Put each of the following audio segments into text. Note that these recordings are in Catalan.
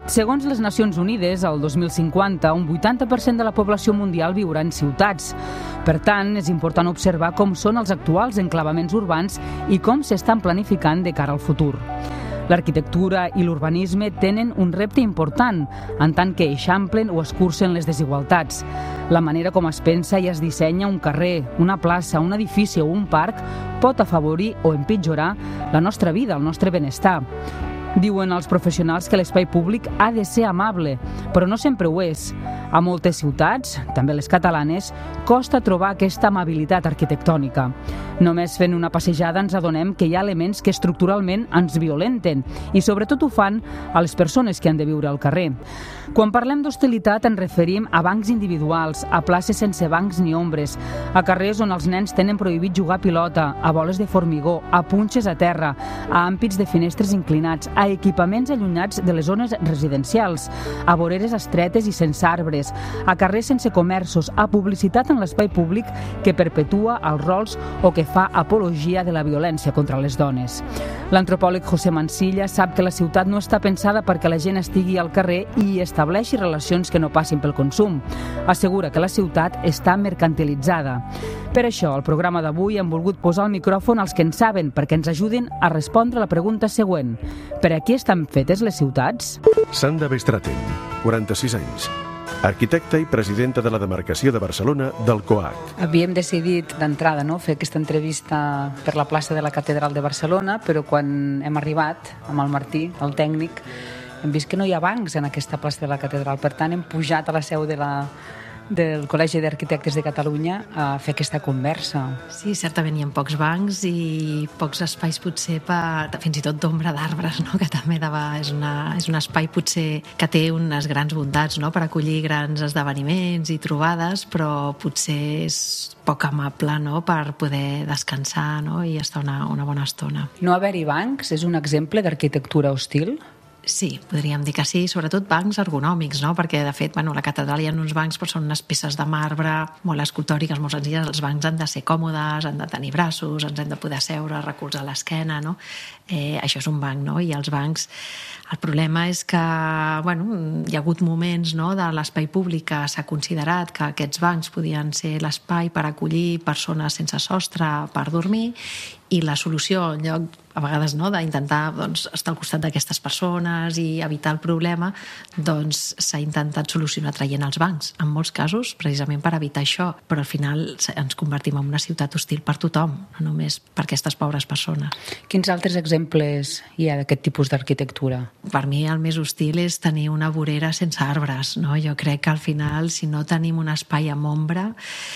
Segons les Nacions Unides, al 2050, un 80% de la població mundial viurà en ciutats. Per tant, és important observar com són els actuals enclavaments urbans i com s'estan planificant de cara al futur. L'arquitectura i l'urbanisme tenen un repte important, en tant que eixamplen o escurcen les desigualtats. La manera com es pensa i es dissenya un carrer, una plaça, un edifici o un parc pot afavorir o empitjorar la nostra vida, el nostre benestar. Diuen els professionals que l'espai públic ha de ser amable, però no sempre ho és. A moltes ciutats, també les catalanes, costa trobar aquesta amabilitat arquitectònica. Només fent una passejada ens adonem que hi ha elements que estructuralment ens violenten i sobretot ho fan a les persones que han de viure al carrer. Quan parlem d'hostilitat ens referim a bancs individuals, a places sense bancs ni ombres, a carrers on els nens tenen prohibit jugar a pilota, a boles de formigó, a punxes a terra, a ampits de finestres inclinats, a equipaments allunyats de les zones residencials, a voreres estretes i sense arbres, a carrers sense comerços, a publicitat en l'espai públic que perpetua els rols o que fa apologia de la violència contra les dones. L'antropòleg José Mansilla sap que la ciutat no està pensada perquè la gent estigui al carrer i estableixi relacions que no passin pel consum. Assegura que la ciutat està mercantilitzada. Per això, al programa d'avui hem volgut posar el micròfon als que en saben perquè ens ajudin a respondre la pregunta següent. Per a qui estan fetes les ciutats? Sandra Bestraten, 46 anys. Arquitecta i presidenta de la demarcació de Barcelona del COAC. Havíem decidit d'entrada fer aquesta entrevista per la plaça de la Catedral de Barcelona, però quan hem arribat amb el Martí, el tècnic, hem vist que no hi ha bancs en aquesta plaça de la Catedral. Per tant, hem pujat a la seu del Col·legi d'Arquitectes de Catalunya a fer aquesta conversa. Sí, certament hi ha pocs bancs i pocs espais potser fins i tot d'ombra d'arbres, no? Que també és un espai potser que té unes grans bondats, no? Per acollir grans esdeveniments i trobades, però potser és poc amable, no? Per poder descansar, no? I estar una bona estona. No haver-hi bancs és un exemple d'arquitectura hostil? Sí, podríem dir que sí, sobretot bancs ergonòmics, no? Perquè, de fet, a la catedral hi ha uns bancs, però són unes peces de marbre molt escultòriques, molt senzilles. Els bancs han de ser còmodes, han de tenir braços, ens hem de poder seure, recolzar l'esquena, no? Això és un banc, no? I els bancs, el problema és que, hi ha hagut moments, no, de l'espai públic que s'ha considerat que aquests bancs podien ser l'espai per acollir persones sense sostre per dormir, i la solució, en lloc, a vegades, no, d'intentar estar al costat d'aquestes persones i evitar el problema, s'ha intentat solucionar traient els bancs, en molts casos, precisament per evitar això, però al final ens convertim en una ciutat hostil per tothom, no només per aquestes pobres persones. Quins altres exemples hi ha d'aquest tipus d'arquitectura? Per mi el més hostil és tenir una vorera sense arbres, no? Jo crec que al final, si no tenim un espai amb ombra,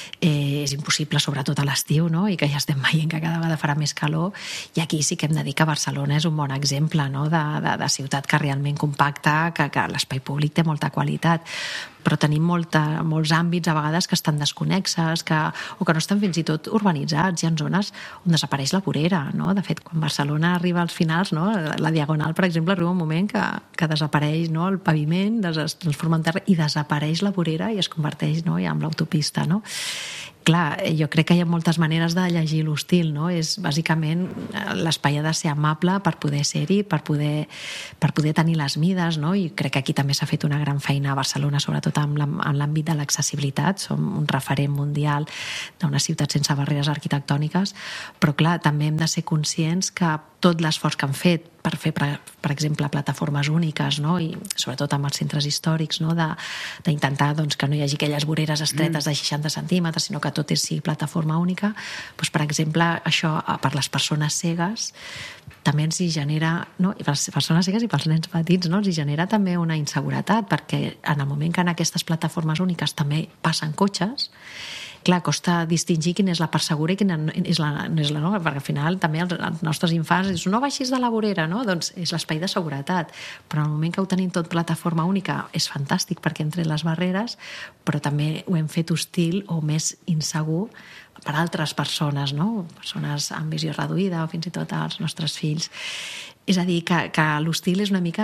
és impossible, sobretot a l'estiu, no? I que ja estem veient que cada vegada farà més calor, i aquí sí que hem de dir que Barcelona és un bon exemple, no? de ciutat que realment compacta, que l'espai públic té molta qualitat, però tenim molts àmbits a vegades que estan desconnexes o que no estan fins i tot urbanitzats. Hi ha zones on desapareix la vorera, no? De fet, quan Barcelona arriba als finals, no? La Diagonal, per exemple, arriba un moment que desapareix, no? El paviment, es transforma en terra i desapareix la vorera i es converteix, no? Ja en l'autopista, no? Clar, jo crec que hi ha moltes maneres de llegir l'hostil, no? És bàsicament l'espai ha de ser amable per poder ser-hi, per poder tenir les mides, no? I crec que aquí també s'ha fet una gran feina a Barcelona, sobretot en l'àmbit de l'accessibilitat. Som un referent mundial d'una ciutat sense barreres arquitectòniques, però clar, també hem de ser conscients que tot l'esforç que han fet per fer, per exemple, plataformes úniques, no? I sobretot amb els centres històrics, no? D'intentar que no hi hagi aquelles voreres estretes de 60 centímetres, sinó que tot sigui plataforma única. Doncs, per exemple, això per les persones cegues també ens hi genera, no? I per les persones cegues i pels nens petits, no? Els hi genera també una inseguretat, perquè en el moment que en aquestes plataformes úniques també passen cotxes, clar, costa distingir quina és la part segura i quina no és la no, perquè al final també els nostres infants diuen, no baixis de la vorera, no? Doncs és l'espai de seguretat, però en el moment que ho tenim tot plataforma única és fantàstic perquè entre les barreres, però també ho hem fet hostil o més insegur per altres persones, no? Persones amb visió reduïda o fins i tot els nostres fills. És a dir, que l'hostil és una mica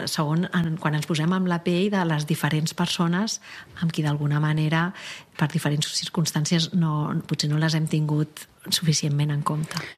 quan ens posem amb la pell de les diferents persones amb qui d'alguna manera, per diferents circumstàncies, potser no les hem tingut suficientment en compte.